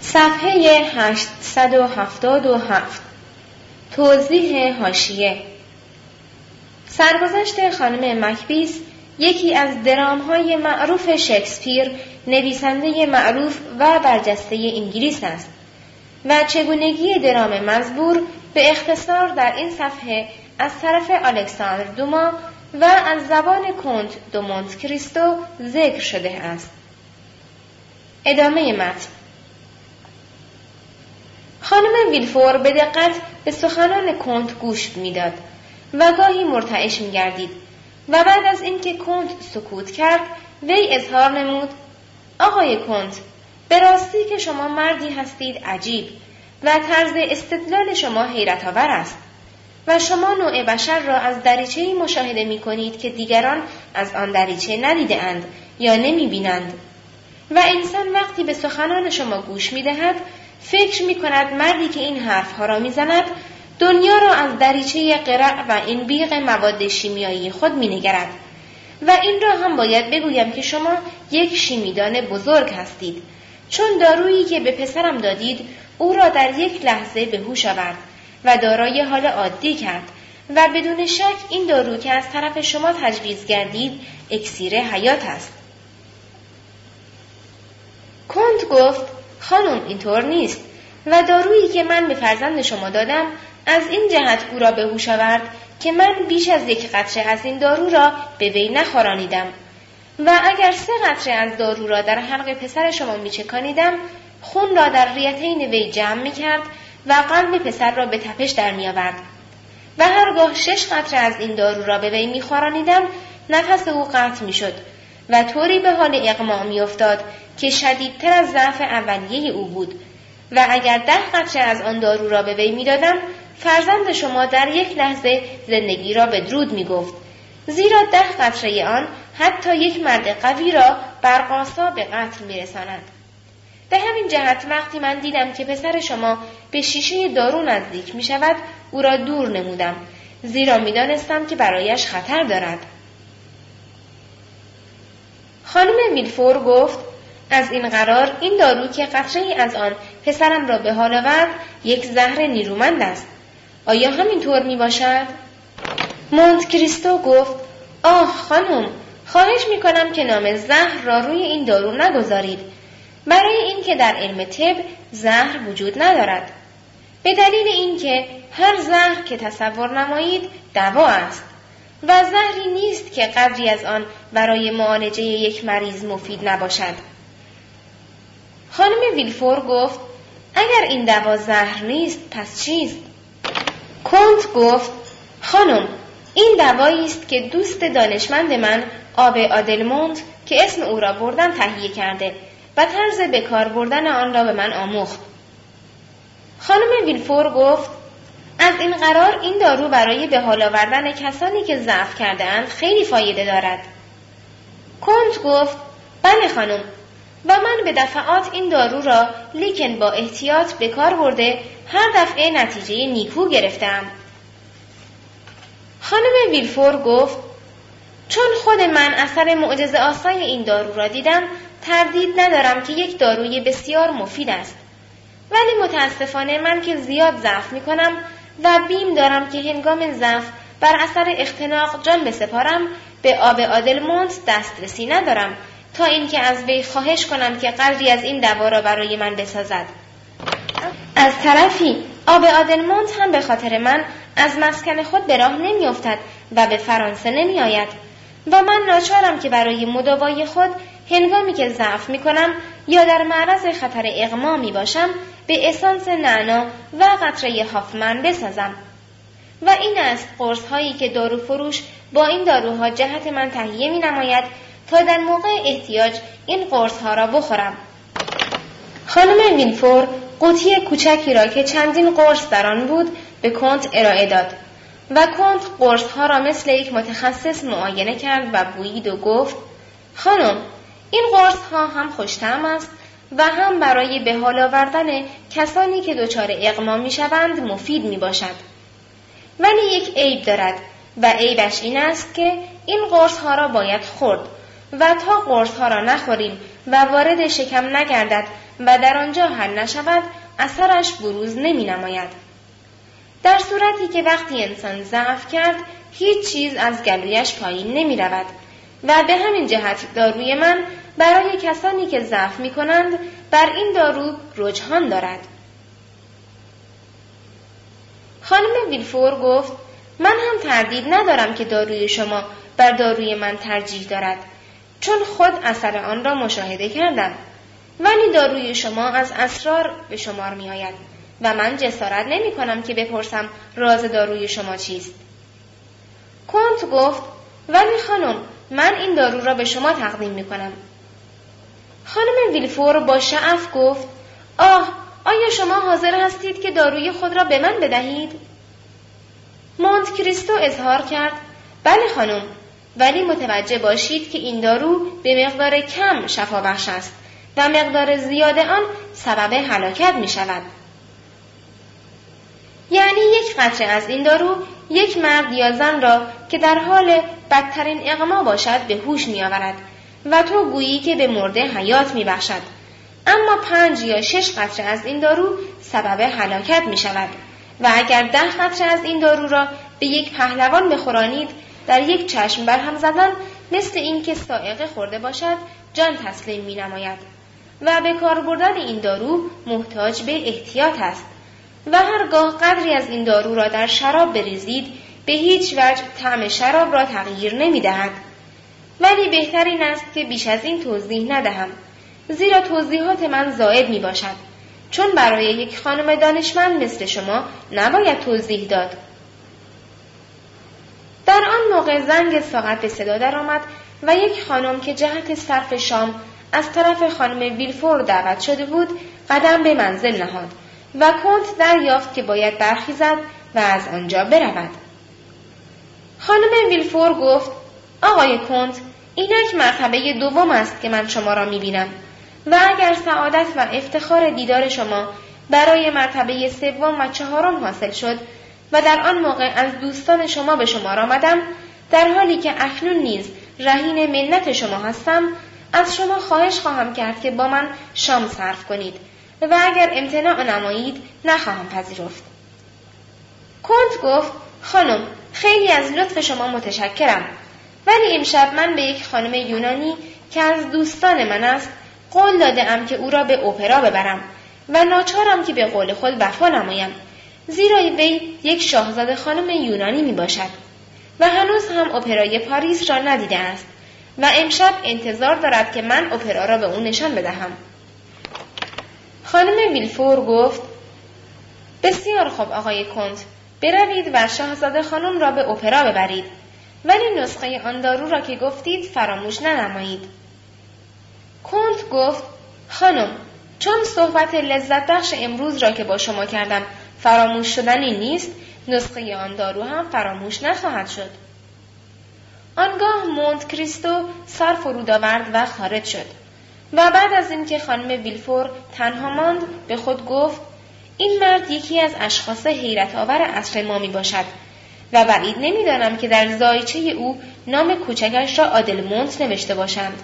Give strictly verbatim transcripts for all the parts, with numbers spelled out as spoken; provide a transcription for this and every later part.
صفحه هشتصد و هفتاد و هفت. توضیح حاشیه. سرگذشت خانم مکبیث یکی از درام‌های معروف شکسپیر، نویسنده معروف و برجسته انگلیس است و چگونگی درام مزبور به اختصار در این صفحه از طرف الکساندر دوما و از زبان کنت دو مونت کریستو ذکر شده است. ادامه متن. خانم ویلفور به دقت به سخنان کنت گوش میداد و گاهی مرتعش می‌گردید و بعد از اینکه کنت سکوت کرد وی اظهار نمود: آقای کنت، به راستی که شما مردی هستید عجیب و طرز استدلال شما حیرت آور است و شما نوع بشر را از دریچه‌ای مشاهده می‌کنید که دیگران از آن دریچه ندیده اند یا نمی‌بینند و انسان وقتی به سخنان شما گوش می‌دهد فکر می‌کند مردی که این حرف‌ها را می‌زند دنیا را از دریچه قرع و این بیغ مواد شیمیایی خود می‌نگرد و این را هم باید بگویم که شما یک شیمیدان بزرگ هستید، چون دارویی که به پسرم دادید او را در یک لحظه به هوش آورد و دارای حال عادی کرد و بدون شک این دارو که از طرف شما تجویز گردید اکسیر حیات است. کنت گفت: خانم، اینطور نیست و دارویی که من به فرزند شما دادم از این جهت او را به هوش آورد که من بیش از یک قطره از این دارو را به وی نخورانیدم و اگر سه قطره از دارو را در حلق پسر شما میچکانیدم خون را در ریتین وی جمع میکرد و قلب پسر را به تپش در میآورد و هرگاه شش قطره از این دارو را به وی میخورانیدم نفس او قطع میشد و طوری به حال اغما میافتاد که شدیدتر از ضعف اولیه او بود و اگر ده قطره از آن دارو را به وی میدادم فرزند شما در یک لحظه زندگی را به درود میگفت، زیرا ده قطره آن حتی یک مرد قوی را برقاسا به قتل میرساند. به همین جهت وقتی من دیدم که پسر شما به شیشه دارو نزدیک می شود او را دور نمودم، زیرا می دانستم که برایش خطر دارد. خانم ویلفور گفت: از این قرار این دارو که قطره‌ای از آن پسرم را به حال آورد یک زهر نیرومند است. آیا همینطور می باشد؟ مونت کریستو گفت: آه خانم، خواهش می کنم که نام زهر را روی این دارو نگذارید، برای اینکه در علم طب زهر وجود ندارد، به دلیل اینکه هر زهر که تصور نمایید دوا است و زهری نیست که قدری از آن برای معالجه یک مریض مفید نباشد. خانم ویلفور گفت: اگر این دوا زهر نیست پس چیست؟ کنت گفت: خانم، این دوایی است که دوست دانشمند من آب آدلموند که اسم او را بردم تهیه کرده و طرز به کار بردن آن را به من آموخت. خانم ویلفور گفت: از این قرار این دارو برای به حال آوردن کسانی که ضعف کرده اند خیلی فایده دارد. کنت گفت: بله خانم، و من به دفعات این دارو را لیکن با احتیاط به کار برده هر دفعه نتیجه نیکو گرفتم. خانم ویلفور گفت: چون خود من اثر معجزه آسای این دارو را دیدم تردید ندارم که یک داروی بسیار مفید است، ولی متاسفانه من که زیاد ضعف می کنم و بیم دارم که هنگام ضعف بر اثر اختناق جان بسپارم به آب آدلموند دسترسی ندارم تا اینکه از وی خواهش کنم که قدری از این دوا را برای من بسازد. از طرفی آب آدلموند هم به خاطر من از مسکن خود به راه نمی افتد و به فرانسه نمی آید و من ناچارم که برای مداوای خود هنگامی که ضعف می کنم یا در معرض خطر اغما می باشم به اسانس نعنا و قطره هافمن بسازم و این است قرص هایی که دارو فروش با این داروها جهت من تهیه می نماید تا در موقع احتیاج این قرص ها را بخورم. خانم ویلفور قوطی کوچکی را که چندین قرص در آن بود به کنت ارائه داد و کنت قرص ها را مثل یک متخصص معاینه کرد و بویید و گفت: خانم، این قرص ها هم خوش‌طعم است و هم برای به حال آوردن کسانی که دچار اغما میشوند مفید می باشد. ولی یک عیب دارد و عیبش این است که این قرص ها را باید خورد و تا قرص ها را نخوریم و وارد شکم نگردد و در آنجا حل نشود اثرش بروز نمی نماید. در صورتی که وقتی انسان ضعف کرد هیچ چیز از گلویش پایین نمی رود و به همین جهت داروی من برای کسانی که ضعف می کنند بر این دارو رجحان دارد. خانم ویلفور گفت من هم تردید ندارم که داروی شما بر داروی من ترجیح دارد، چون خود اثر آن را مشاهده کردم، ولی داروی شما از اسرار به شمار می آید و من جسارت نمی کنم که بپرسم راز داروی شما چیست. کنت گفت ولی خانم من این دارو را به شما تقدیم می کنم. خانم ویلفور با شعف گفت آه آیا شما حاضر هستید که داروی خود را به من بدهید؟ مونت کریستو اظهار کرد بله خانم، ولی متوجه باشید که این دارو به مقدار کم شفا بخش است و مقدار زیاد آن سبب هلاکت می شود. یعنی یک قطره از این دارو یک مرد یا زن را که در حال بدترین اغما باشد به هوش می آورد و تو گویی که به مرده حیات می بخشد، اما پنج یا شش قطره از این دارو سبب هلاکت می شود و اگر ده قطره از این دارو را به یک پهلوان بخورانید در یک چشم برهم زدن مثل این که صاعقه خورده باشد جان تسلیم می نماید و به کار بردن این دارو محتاج به احتیاط است و هرگاه قدری از این دارو را در شراب بریزید به هیچ وجه طعم شراب را تغییر نمی دهد. ولی بهتر این است که بیش از این توضیح ندهم، زیرا توضیحات من زائد می باشد، چون برای یک خانم دانشمند مثل شما نباید توضیح داد. در آن موقع زنگ ساعت به صدا درآمد و یک خانم که جهت صرف شام از طرف خانم ویلفور دعوت شده بود قدم به منزل نهاد و کنت دریافت که باید برخیزد و از آنجا برود. خانم ویلفور گفت آقای کنت اینک مرتبه دوم است که من شما را می‌بینم و اگر سعادت و افتخار دیدار شما برای مرتبه سوم و چهارم حاصل شد و در آن موقع از دوستان شما به شمار آمدم، در حالی که اکنون نیز رهین منت شما هستم، از شما خواهش خواهم کرد که با من شام صرف کنید و اگر امتناع نمایید نخواهم پذیرفت. کنت گفت خانم خیلی از لطف شما متشکرم، ولی امشب من به یک خانم یونانی که از دوستان من است قول دادم که او را به اپرا ببرم و ناچارم که به قول خود وفا نمایم، زیرا وی یک شاهزاده خانم یونانی می باشد و هنوز هم اپرای پاریس را ندیده است و امشب انتظار دارد که من اپرا را به او نشان بدهم. خانم ویلفور گفت بسیار خوب آقای کنت، بروید و شاهزاده خانم را به اپرا ببرید، ولی نسخه آن دارو را که گفتید فراموش ننمایید. کنت گفت خانم چون صحبت لذت بخش امروز را که با شما کردم فراموش شدنی نیست، نسخه آن دارو هم فراموش نخواهد شد. آنگاه مونت کریستو سر فرود آورد و خارج شد و بعد از اینکه خانم ویلفور تنها ماند به خود گفت این مرد یکی از اشخاص حیرت آور عصر ما می باشد و بعید نمیدانم که در زایچه او نام کوچکش را آدلمونت نوشته باشند.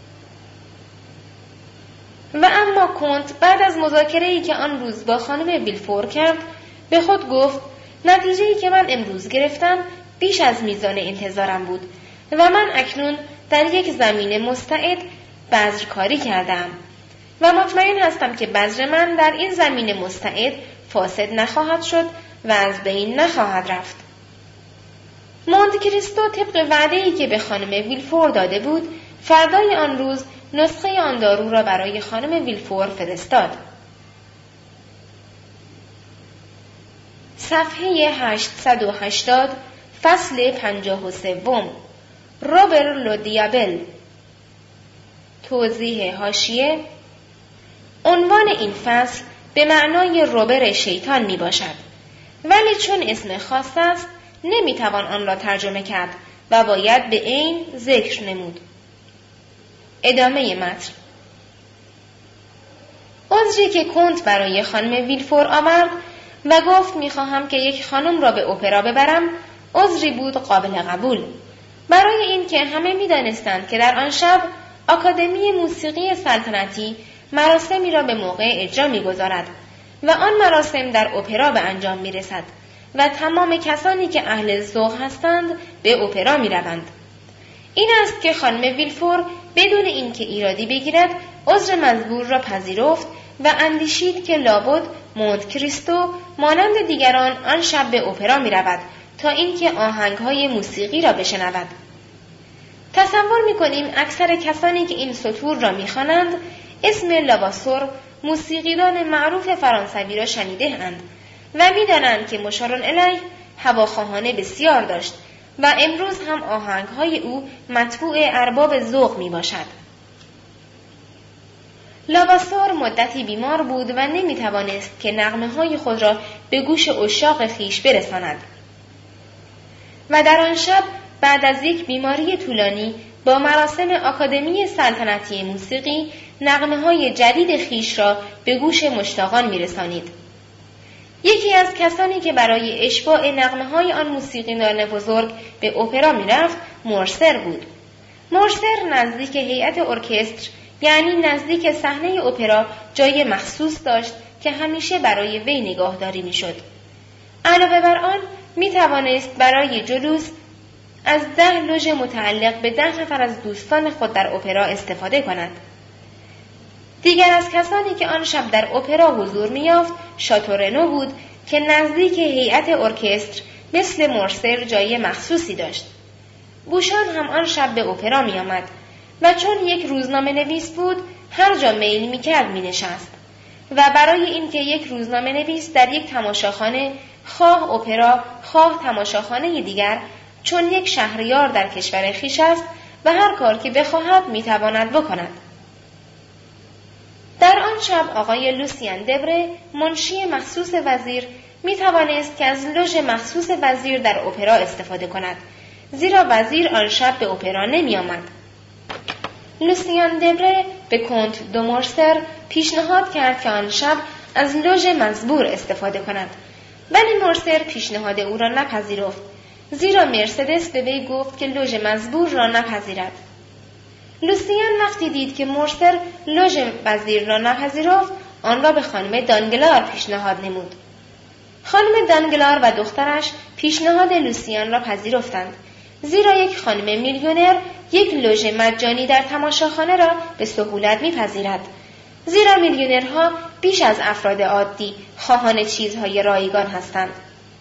و اما کنت بعد از مذاکره‌ای که آن روز با خانم ویلفور کرد به خود گفت نتیجه‌ای که من امروز گرفتم بیش از میزان انتظارم بود و من اکنون در یک زمین مستعد بذرکاری کردم و مطمئن هستم که بذر من در این زمین مستعد فاسد نخواهد شد و از بین نخواهد رفت. مونت کریستو طبق وعده‌ای که به خانم ویلفور داده بود فردای آن روز نسخه آن دارو را برای خانم ویلفور فرستاد. صفحه هشتصد و هشتاد فصل پنجاه و سوم روبر لودیابل. توضیح حاشیه: عنوان این فصل به معنای روبر شیطان می باشد، ولی چون اسم خاص است نمی توان آن را ترجمه کرد و باید به عین ذکر نمود. ادامه متن. عذری که کنت برای خانم ویلفور آورد و گفت میخواهم که یک خانم را به اپرا ببرم عذری بود قابل قبول، برای این که همه میدانستند که در آن شب آکادمی موسیقی سلطنتی مراسمی را به موقع اجرا می‌گذارد و آن مراسم در اپرا به انجام می‌رسد و تمام کسانی که اهل ذوق هستند به اپرا می‌روند. این است که خانم ویلفور بدون اینکه ایرادی بگیرد عذر مزبور را پذیرفت و اندیشید که لابد مونت کریستو مانند دیگران آن شب به اپرا می‌رود تا اینکه آهنگ‌های موسیقی را بشنود. تصور می‌کنیم اکثر کسانی که این سطور را می‌خوانند اسم لاواسور موسیقیدان معروف فرانسوی را شنیده‌اند و می‌دانند که مشار الیه هواخواهانه بسیار داشت و امروز هم آهنگ‌های او مطبوع ارباب ذوق می‌باشد. لاواسور مدتی بیمار بود و نمی‌توانست که نغمه‌های خود را به گوش عشاق خویش برساند. و در آن شب بعد از یک بیماری طولانی با مراسم آکادمی سلطنتی موسیقی نغمه‌های جدید خویش را به گوش مشتاقان می‌رسانید. یکی از کسانی که برای اشباع نغمه‌های آن موسیقیدان بزرگ به اپرا می‌رفت مورسر بود. مورسر نزدیک هیئت ارکستر، یعنی نزدیک صحنه اپرا، جای مخصوص داشت که همیشه برای وی نگاهداری می‌شد. علاوه بر آن می‌توانست برای جلوس از ده لوژ متعلق به ده نفر از دوستان خود در اپرا استفاده کند. دیگر از کسانی که آن شب در اپرا حضور می‌یافت شاتورنو بود که نزدیک هیئت ارکستر مثل مورسر جای مخصوصی داشت. بوشان هم آن شب به اپرا می‌آمد و چون یک روزنامه نویس بود هر جا میل می‌کرد می‌نشست و برای اینکه یک روزنامه نویس در یک تماشاخانه، خواه اپرا خواه تماشاخانه دیگر، چون یک شهریار در کشور خویش است و هر کار که بخواهد می‌تواند بکند. در آن شب آقای لوسیان دبره، منشی مخصوص وزیر، می‌توانست که از لوژ مخصوص وزیر در اپرا استفاده کند، زیرا وزیر آن شب به اپرا نمی‌آمد. لوسیان دبره به کنت دو مورسر پیشنهاد کرد که آن شب از لوژ مزبور استفاده کند، ولی مورسر پیشنهاد او را نپذیرفت، زیرا مرسدس به وی گفت که لوژ مزبور را نپذیرد. لوسیان وقتی دید که مورسر لوژ وزیر را نپذیرفت، آن را به خانم دانگلار پیشنهاد نمود. خانم دانگلار و دخترش پیشنهاد لوسیان را پذیرفتند، زیرا یک خانم میلیونر یک لوژ مجانی در تماشاخانه را به سهولت میپذیرد، زیرا میلیونرها بیش از افراد عادی خواهان چیزهای رایگان هستند.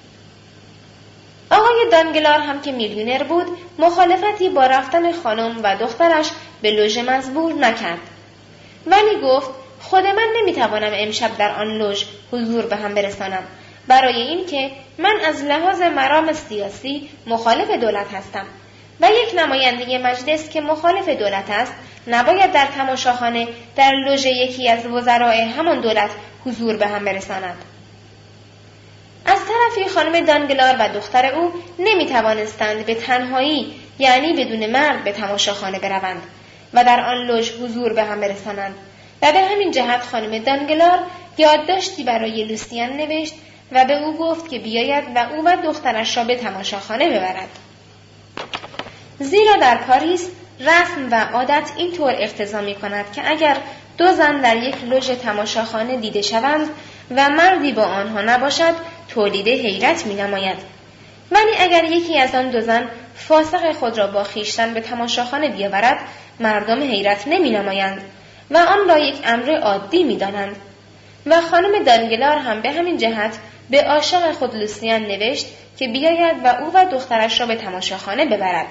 آقای دانگلار هم که میلیونر بود مخالفتی با رفتن خانم و دخترش به لوژ مزبور نکرد، ولی گفت خود من نمیتوانم امشب در آن لوژ حضور به هم برسانم، برای اینکه من از لحاظ مرام سیاسی مخالف دولت هستم و یک نماینده مجلس که مخالف دولت است نباید در تماشاخانه در لوژ یکی از وزرای همان دولت حضور به هم برساند. از طرفی خانم دانگلار و دختر او نمی توانستند به تنهایی، یعنی بدون مرد، به تماشاخانه بروند و در آن لوژ حضور به هم برسانند و به همین جهت خانم دانگلار یادداشتی برای لوسیان نوشت و به او گفت که بیاید و او و دخترش را به تماشاخانه ببرد. زیرا در پاریس رسم و عادت اینطور اقتضا می کند که اگر دو زن در یک لوژ تماشاخانه دیده شوند و مردی با آنها نباشد تولید حیرت می نماید. ولی اگر یکی از آن دو زن فاسق خود را با خویشتن به تماشاخانه بیاورد مردم حیرت نمی نمایند و آن را یک امر عادی می دانند. و خانم دانگلار هم به همین جهت به عاشق خود لوسیان نوشت که بیاید و او و دخترش را به تماشاخانه ببرد.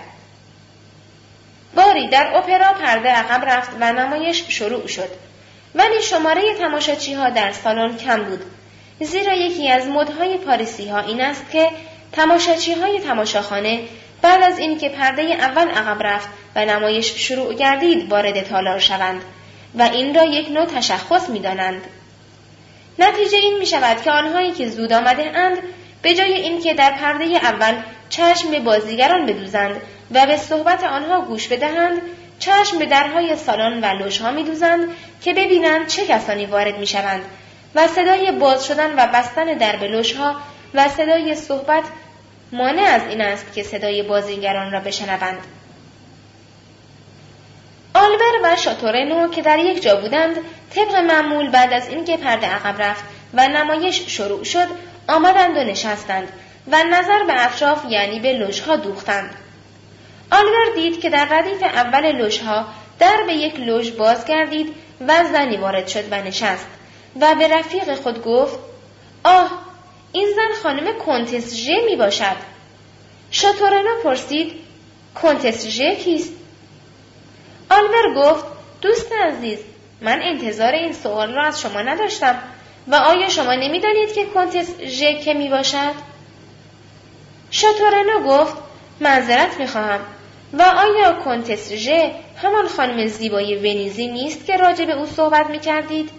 باری در اپرا پرده عقب رفت و نمایش شروع شد، ولی شماره تماشاچی‌ها در سالن کم بود، زیرا یکی از مدهای پاریسی‌ها این است که تماشاچی‌های تماشاخانه بعد از اینکه پرده اول عقب رفت و نمایش شروع گردید وارد تالار شوند و این را یک نوع تشخص می‌دانند. نتیجه این می‌شود که آنهایی که زود آمده اند به جای اینکه در پرده اول چشم به بازیگران بدوزند و به صحبت آنها گوش بدهند، چشم به درهای سالن و لوژها می‌دوزند که ببینند چه کسانی وارد می‌شوند و صدای باز شدن و بستن در به لوژها و صدای صحبت مانع از این است که صدای بازیگران را بشنوند. آلبر و شاتورنو که در یک جا بودند طبق معمول بعد از اینکه پرده عقب رفت و نمایش شروع شد آمدند و نشستند و نظر به اطراف یعنی به لوژها دوختند. آلبر دید که در ردیف اول لوژها در به یک لوژ باز گردید و زنی وارد شد و نشست و به رفیق خود گفت آه این زن خانم کنتس ژ می باشد. شاتورنو پرسید کنتس ژ کیست؟ آلبر گفت دوست عزیز من انتظار این سوال را از شما نداشتم و آیا شما نمی دانید که کنتس ژ که می باشد؟ شاتورنو گفت معذرت می خواهم و آیا کنتس ژ همان خانم زیبای ونیزی نیست که راجع به او صحبت می کردید؟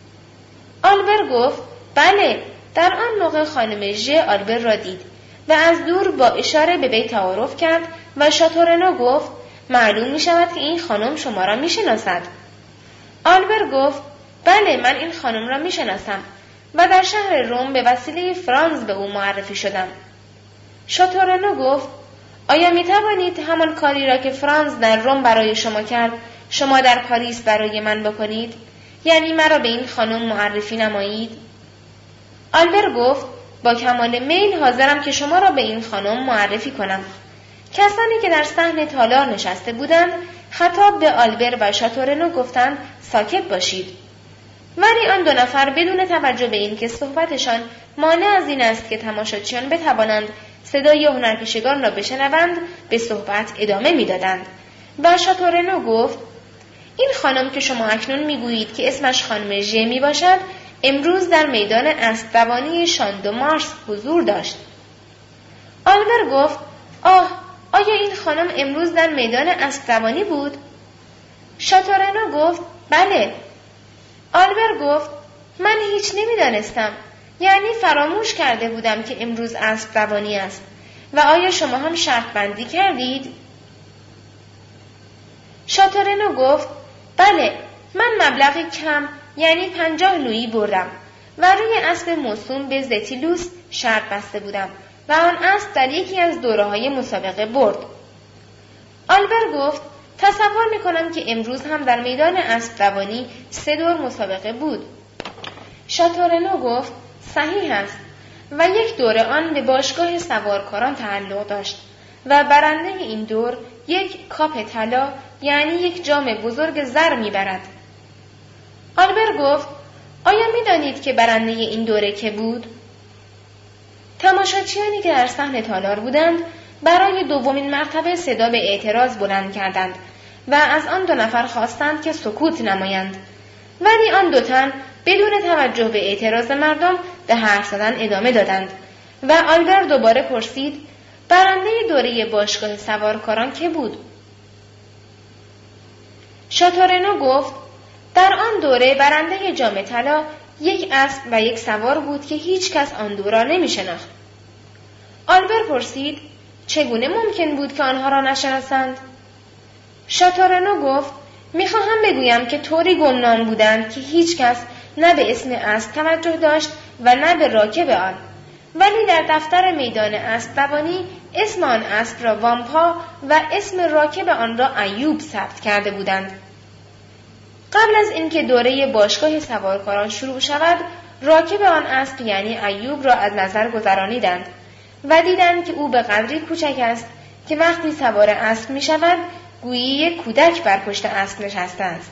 آلبر گفت بله در آن موقع خانم ژ آلبر را دید و از دور با اشاره به وی تعارف کرد و شاتورنو گفت معلوم می شود که این خانم شما را می شناسد. آلبر گفت بله من این خانم را می شناسم و در شهر روم به وسیله فرانز به او معرفی شدم. شاتورنو گفت آیا می توانید همان کاری را که فرانز در روم برای شما کرد شما در پاریس برای من بکنید؟ یعنی مرا به این خانم معرفی نمایید؟ آلبر گفت با کمال میل حاضرم که شما را به این خانم معرفی کنم. کسانی که در صحن تالار نشسته بودند خطاب به آلبر و شاتورنو گفتند ساکت باشید. ولی آن دو نفر بدون توجه به این که صحبتشان مانع از این است که تماشاچیان بتوانند صدای هنرپیشگان را بشنوند به صحبت ادامه میدادند و شاتورنو گفت این خانم که شما اکنون میگویید که اسمش خانم ژ می باشد امروز در میدان اسب‌دوانی شان دو مارس حضور داشت. آلبر گفت آه آیا این خانم امروز در میدان اسب‌دوانی بود؟ شاتورنو گفت بله. آلبر گفت من هیچ نمیدانستم، یعنی فراموش کرده بودم که امروز اسب‌دوانی است. و آیا شما هم شرط بندی کردید؟ شاتورنو گفت بله من مبلغی کم یعنی پنجاه لویی بردم و روی اسب موسوم به زتیلوس شرط بسته بودم و آن اسب در یکی از دوره‌های مسابقه برد. آلبر گفت تصور می‌کنم که امروز هم در میدان اسب‌دوانی سه دور مسابقه بود. شاتورنو گفت صحیح است و یک دور آن به باشگاه سوارکاران تعلق داشت و برنده این دور یک کاپ طلا یعنی یک جام بزرگ زر میبرد. آلبر گفت آیا میدانید که برنده این دوره که بود؟ تماشاچیانی که در صحن تالار بودند برای دومین مرتبه صدا به اعتراض بلند کردند و از آن دو نفر خواستند که سکوت نمایند، ولی آن دو تن بدون توجه به اعتراض مردم به حرف زدن ادامه دادند و آلبر دوباره پرسید برنده دوره باشگاه سوارکاران که بود؟ شاتورنو گفت در آن دوره برنده جام طلا یک اسب و یک سوار بود که هیچ کس آن دو را نمی شناخت. آلبر پرسید چگونه ممکن بود که آنها را نشناسند؟ شاتورنو گفت میخواهم بگویم که طوری گمنام بودند که هیچ کس نه به اسم اسب توجه داشت و نه به راکب آن، ولی در دفتر میدان اسب‌دوانی اسم آن اسب را وامپا و اسم راکب آن را ایوب ثبت کرده بودند. قبل از اینکه دوره باشگاه سوارکاران شروع شود راکب آن اسب یعنی ایوب را از نظر گذرانیدند و دیدند که او به قدری کوچک است که وقتی سوار اسب می شود گویی یک کودک بر پشت اسب نشسته است.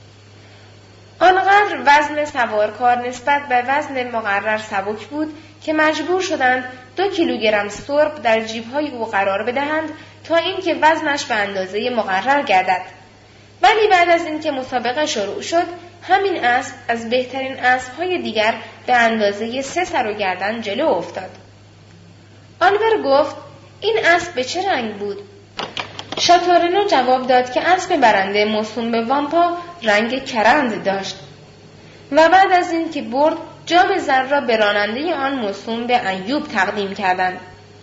آنقدر وزن سوارکار نسبت به وزن مقرر سبک بود که مجبور شدند دو کیلوگرم سرب در جیب‌های او قرار بدهند تا اینکه وزنش به اندازه مقرر گردد. ولی بعد از اینکه مسابقه شروع شد همین اسب از بهترین اسب‌های دیگر به اندازه سه سر و گردن جلو افتاد. آلبر گفت این اسب به چه رنگ بود؟ شاتورنو جواب داد که اسب برنده موسوم به وامپا رنگ کرند داشت و بعد از این که برد جام زر را به راننده آن موسوم به ایوب تقدیم کردند.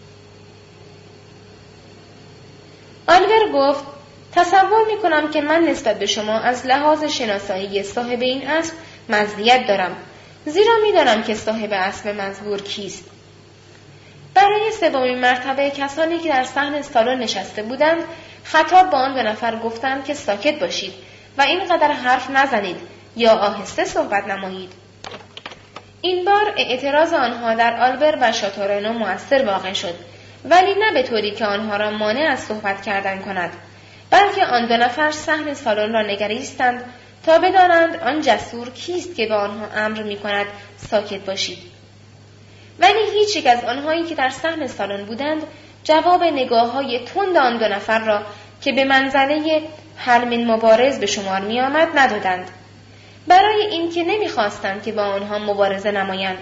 آلبر گفت تصور می کنم که من نسبت به شما از لحاظ شناسایی صاحب این اسب مزیت دارم، زیرا می دانم که صاحب اسب مذکور کیست. برای سومین مرتبه کسانی که در صحن سالن نشسته بودند خطاب با آن دو نفر گفتند که ساکت باشید و اینقدر حرف نزنید یا آهسته صحبت نمایید. این بار اعتراض آنها در آلبر و شاتورنو مؤثر واقع شد، ولی نه به طوری که آنها را مانع از صحبت کردن کند، بلکه آن دو نفر صحن سالن را نگریستند تا بدانند آن جسور کیست که به آنها امر می کند ساکت باشید. ولی هیچ یک از آنهایی که در صحن سالن بودند جواب نگاه‌های تند آن دو نفر را که به منزله حل من مبارز به شمار می آمد ندادند، برای اینکه نمی‌خواستند که با آنها مبارزه نمایند.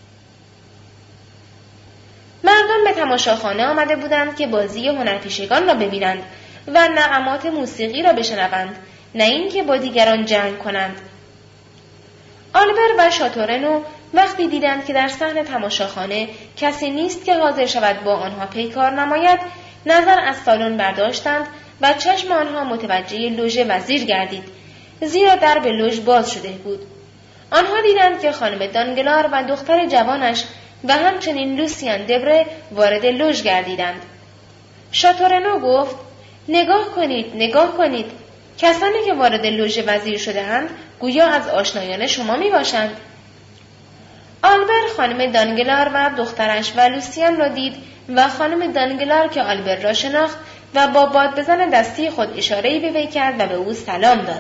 مردم به تماشاخانه آمده بودند که بازی هنرپیشگان را ببینند و نغمات موسیقی را بشنوند، نه اینکه با دیگران جنگ کنند. آلبر و شاتورنو وقتی دیدند که در صحن تماشاخانه کسی نیست که حاضر شود با آنها پیکار نماید، نظر از سالن برداشتند و چشم آنها متوجه لوژ وزیر گردید، زیرا درب لوژ باز شده بود. آنها دیدند که خانم دانگلار و دختر جوانش و همچنین لوسیان دبره وارد لوژ گردیدند. شاتورنو گفت: نگاه کنید، نگاه کنید. کسانی که وارد لوژ وزیر شده‌اند گویا از آشنایان شما می باشند. آلبر خانم دانگلار و دخترش و لوسیان را دید و خانم دانگلار که آلبر را شناخت و با باد بزن دستی خود اشاره‌ای به وی کرد و به او سلام داد.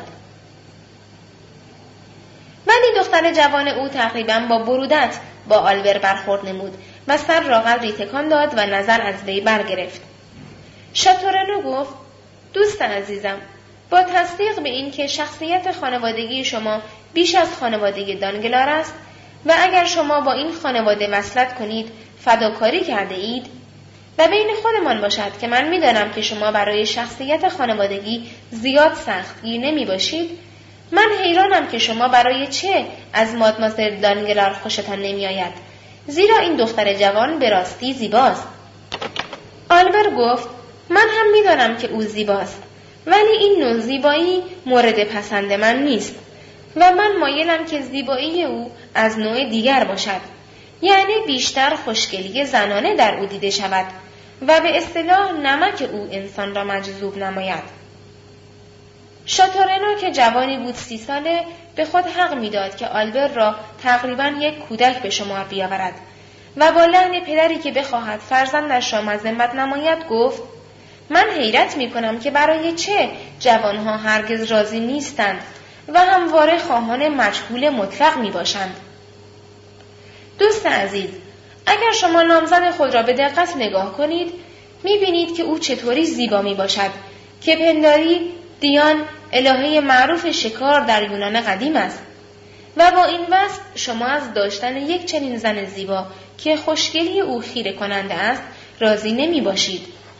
ولی دختر جوان او تقریباً با برودت با آلبر برخورد نمود و سر را قدری تکان داد و نظر از وی برگرفت. شاتورنو گفت: دوست عزیزم، با تصدیق به این که شخصیت خانوادگی شما بیش از خانواده دانگلار است و اگر شما با این خانواده وصلت کنید فداکاری کرده اید و بین خودمان باشد که من می‌دانم که شما برای شخصیت خانوادگی زیاد سختگیر نمی باشید، من حیرانم که شما برای چه از مادمازل دانگلار خوشتان نمی آید، زیرا این دختر جوان به راستی زیباست. آلبر گفت: من هم می دانم که او زیباست، ولی این نوع زیبایی مورد پسند من نیست و من مایلم که زیبایی او از نوع دیگر باشد، یعنی بیشتر خوشگلی زنانه در او دیده شود و به اصطلاح نمک او انسان را مجذوب نماید. شاتورنو که جوانی بود سی ساله به خود حق میداد که آلبر را تقریباً یک کودک به شمار بیاورد و با لحن پدری که بخواهد فرزندش را مذمت نماید گفت: من حیرت میکنم که برای چه جوانها هرگز راضی نیستند و همواره خواهان مجهول مطلق میباشند. دوست عزیز، اگر شما نامزد خود را به دقت نگاه کنید میبینید که او چطوری زیبا میباشد که پنداری دیان الهه معروف شکار در یونان قدیم است و با این وصف شما از داشتن یک چنین زن زیبا که خوشگلی او خیره کننده است راضی نمی باشید.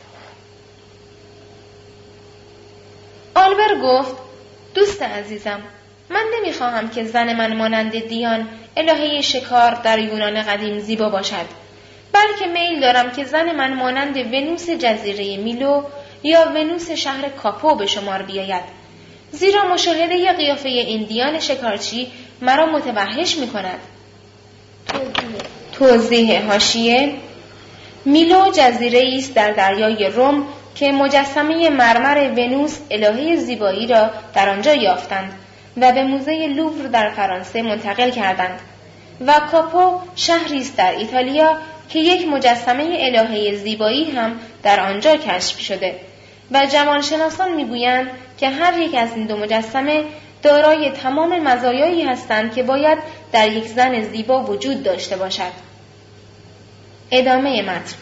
آلبر گفت: دوست عزیزم، من نمی خواهم که زن من مانند دیان الهه شکار در یونان قدیم زیبا باشد، بلکه میل دارم که زن من مانند ونوس جزیره میلو یا ونوس شهر کاپو به شمار بیاید، زیرا مشاهده قیافه این دیان شکارچی مرا متوحش می کند. توضیح حاشیه: میلو جزیره است در دریای روم که مجسمه مرمر ونوس الهه زیبایی را در آنجا یافتند و به موزه لوور در فرانسه منتقل کردند و کاپو شهری است در ایتالیا که یک مجسمه الهه زیبایی هم در آنجا کشف شده و جمالشناسان میگویند که هر یک از این دو مجسمه دارای تمام مزایایی هستند که باید در یک زن زیبا وجود داشته باشد. ادامه متن.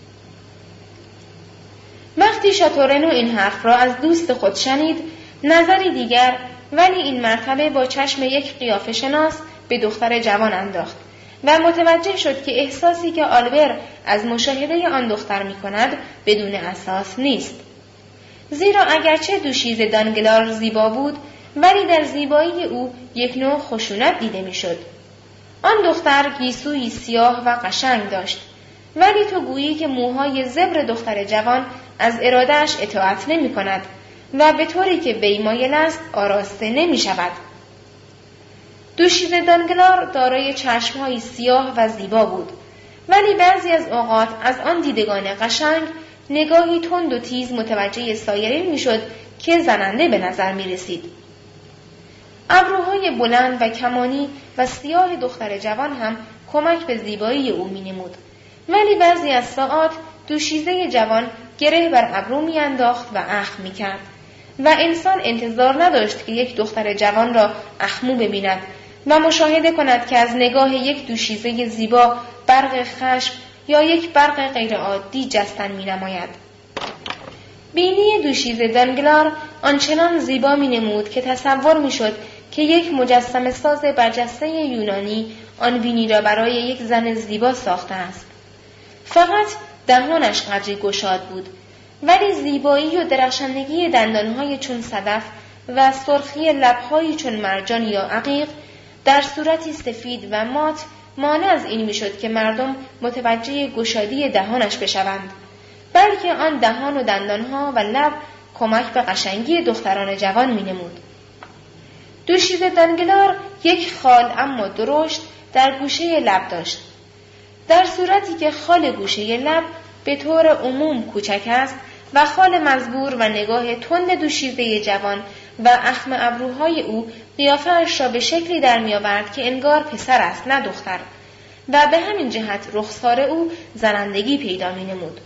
وقتی شاتورنو این حرف را از دوست خود شنید، نظری دیگر ولی این مرتبه با چشم یک قیافه شناس به دختر جوان انداخت و متوجه شد که احساسی که آلبر از مشاهده آن دختر می کند بدون اساس نیست. زیرا اگرچه دوشیز دانگلار زیبا بود، ولی در زیبایی او یک نوع خشونت دیده می شد. آن دختر گیسویی سیاه و قشنگ داشت، ولی تو گویی که موهای زبر دختر جوان از ارادهش اطاعت نمی کند و به طوری که وی مایل است آراسته نمی شود. دوشیز دانگلار دارای چشمهای سیاه و زیبا بود، ولی بعضی از اوقات از آن دیدگان قشنگ نگاهی تند و تیز متوجه سایرین میشد که زننده به نظر می رسید. ابروهای بلند و کمانی و سیاه دختر جوان هم کمک به زیبایی او می نمود. ولی بعضی از ساعات دوشیزه جوان گره بر ابرو می انداخت و اخم می کرد و انسان انتظار نداشت که یک دختر جوان را اخمو ببیند و مشاهده کند که از نگاه یک دوشیزه زیبا برق خشم یا یک برق غیرعادی جستن می نماید. بینی دوشیزه دانگلار آنچنان زیبا می نمود که تصور می شد که یک مجسمه ساز برجسته یونانی آن بینی را برای یک زن زیبا ساخته است. فقط دهانش قدری گشاد بود، ولی زیبایی و درخشندگی دندانهای چون صدف و سرخی لبهایی چون مرجان یا عقیق در صورتی سفید و مات مانع از این میشد که مردم متوجه گشادی دهانش بشوند، بلکه آن دهان و دندانها و لب کمک به قشنگی دختران جوان می نمود. دوشیزه دانگلار یک خال اما درشت در گوشه لب داشت، در صورتی که خال گوشه لب به طور عموم کوچک است و خال مزبور و نگاه تند دوشیزه جوان و اخم ابروهای او قیافه‌اش را به شکلی در می آورد که انگار پسر است نه دختر و به همین جهت رخسار او زنندگی پیدا می نمود.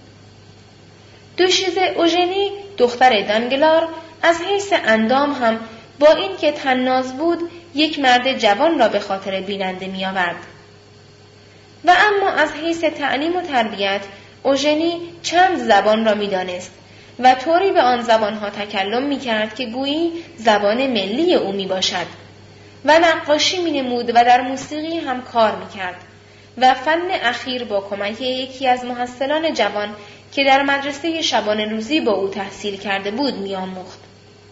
دوشیزه اوژنی دختر دانگلار از حیث اندام هم با این که طناز بود یک مرد جوان را به خاطر بیننده می آورد. و اما از حیث تعلیم و تربیت اوژنی چند زبان را می دانست و طوری به آن زبانها تکلم می کرد که گویی زبان ملی او می باشد و نقاشی می نمود و در موسیقی هم کار می کرد و فن اخیر با کمک یکی از محصلان جوان که در مدرسه شبانه روزی با او تحصیل کرده بود می آموخت.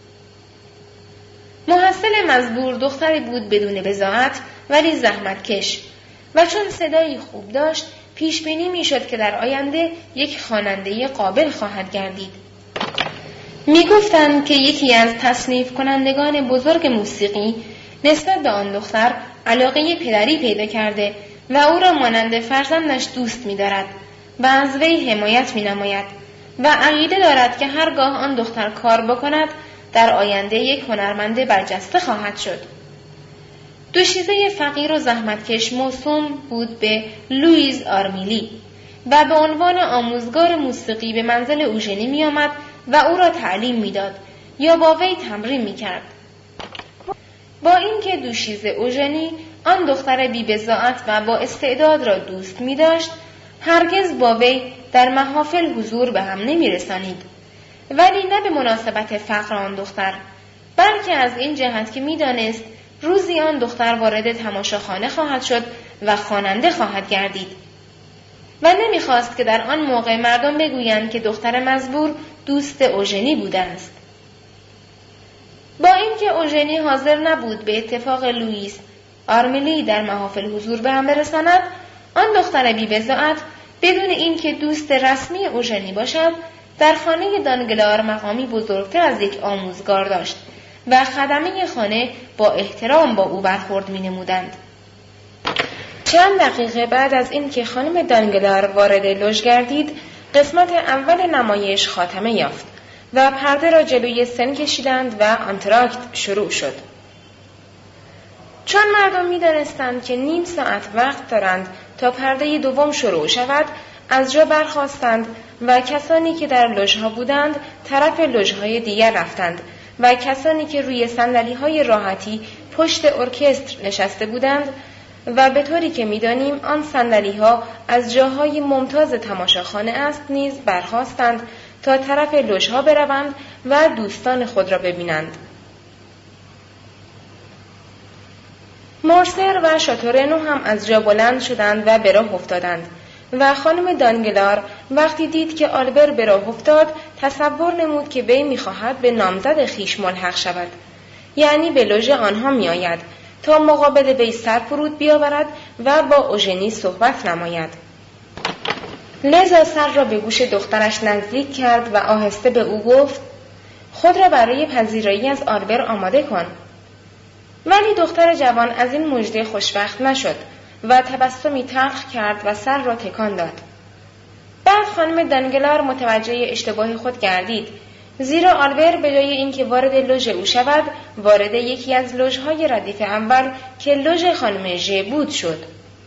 محصل مزبور دختری بود بدون بضاعت ولی زحمتکش و چون صدایی خوب داشت پیش بینی می شد که در آینده یک خواننده قابل خواهد گردید. می گفتند که یکی از تصنیف کنندگان بزرگ موسیقی نسبت به آن دختر علاقه پدری پیدا کرده و او را مانند فرزندش دوست می دارد و از وی حمایت می نماید و عقیده دارد که هرگاه آن دختر کار بکند در آینده یک هنرمند برجسته خواهد شد. دوشیزه فقیر و زحمتکش موسوم بود به لوئیز آرمیلی و به عنوان آموزگار موسیقی به منزل اوژنی می آمد و او را تعلیم می داد یا با وی تمرین می کرد. با اینکه دوشیزه اوژنی آن دختر بی بضاعت و با استعداد را دوست می داشت، هرگز با وی در محافل حضور به هم نمی رسانید. ولی نه به مناسبت فقر آن دختر، بلکه از این جهت که می دانست روزی آن دختر وارد تماشاخانه خواهد شد و خواننده خواهد گردید و نمیخواست که در آن موقع مردم بگویند که دختر مزبور دوست اوژنی بوده است. با اینکه اوژنی حاضر نبود به اتفاق لوئیس آرمیلی در محافل حضور به هم برساند، آن دختر بی بضاعت بدون اینکه دوست رسمی اوژنی باشد در خانه دانگلار مقامی بزرگتر از یک آموزگار داشت و خدمه خانه با احترام با او برخورد می نمودند. چند دقیقه بعد از اینکه خانم دانگلار وارد لوژ گردید، قسمت اول نمایش خاتمه یافت و پرده را جلوی سن کشیدند و آنتراکت شروع شد. چون مردم می دانستند که نیم ساعت وقت دارند تا پرده دوم شروع شود، از جا برخاستند و کسانی که در لوژها بودند طرف لوژهای دیگر رفتند و کسانی که روی صندلی‌های راحتی پشت ارکستر نشسته بودند و به طوری که می‌دانیم آن صندلی‌ها از جاهای ممتاز تماشاخانه است نیز برخاستند تا طرف لوژها بروند و دوستان خود را ببینند. مورسر و شاتورنو هم از جا بلند شدند و به راه افتادند و خانم دانگلار وقتی دید که آلبر به راه افتاد تصور نمود که وی می‌خواهد به نامزد خویش ملحق شود، یعنی به لوژ آنها می‌آید تا مقابل وی سر فرود بیاورد و با اوژنی صحبت نماید. لذا سر را به گوش دخترش نزدیک کرد و آهسته به او گفت: خود را برای پذیرایی از آلبر آماده کن. ولی دختر جوان از این مژده خوشبخت نشد و تبسمی تلخ کرد و سر را تکان داد. بعد خانم دانگلار متوجه اشتباه خود گردید، زیرا آلبر به جای اینکه وارد لوژ او شود، وارد یکی از لوژهای ردیف اول که لوژ خانم ژ بود شد.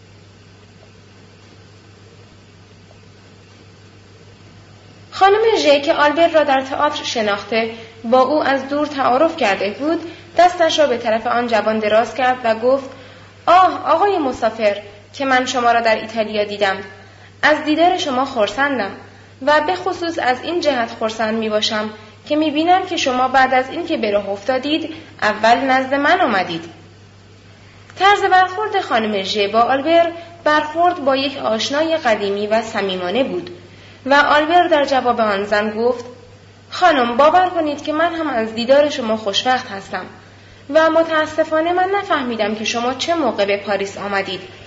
خانم ژ که آلبر را در تئاتر شناخته، با او از دور تعارف کرده بود، دستش را به طرف آن جوان دراز کرد و گفت: آه آقای مسافر که من شما را در ایتالیا دیدم. از دیدار شما خرسندم و به خصوص از این جهت خرسند می باشم که می بینم که شما بعد از این که به راه افتادید اول نزد من آمدید. طرز برخورد خانم ژ با آلبر برخورد با یک آشنای قدیمی و صمیمانه بود و آلبر در جواب آن زن گفت: خانم باور کنید که من هم از دیدار شما خوشوقت هستم و متاسفانه من نفهمیدم که شما چه موقع به پاریس آمدید